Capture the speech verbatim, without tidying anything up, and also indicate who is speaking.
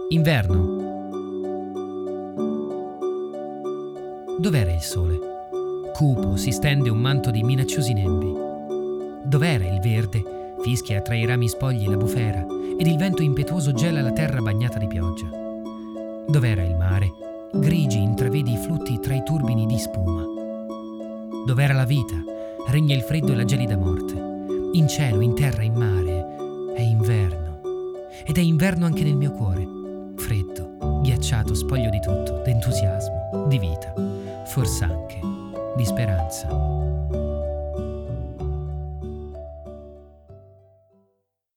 Speaker 1: Inverno. Dov'era il sole? Cupo si stende un manto di minacciosi nembi. Dov'era il verde? Fischia tra i rami spogli la bufera ed il vento impetuoso gela la terra bagnata di pioggia. Dov'era il mare? Grigi intravedi i flutti tra i turbini di spuma. Dov'era la vita? Regna il freddo e la gelida morte. In cielo, in terra, in mare è inverno. Ed è inverno anche nel mio cuore. Freddo, ghiacciato, spoglio di tutto, d'entusiasmo, di vita, fors'anche di speranza.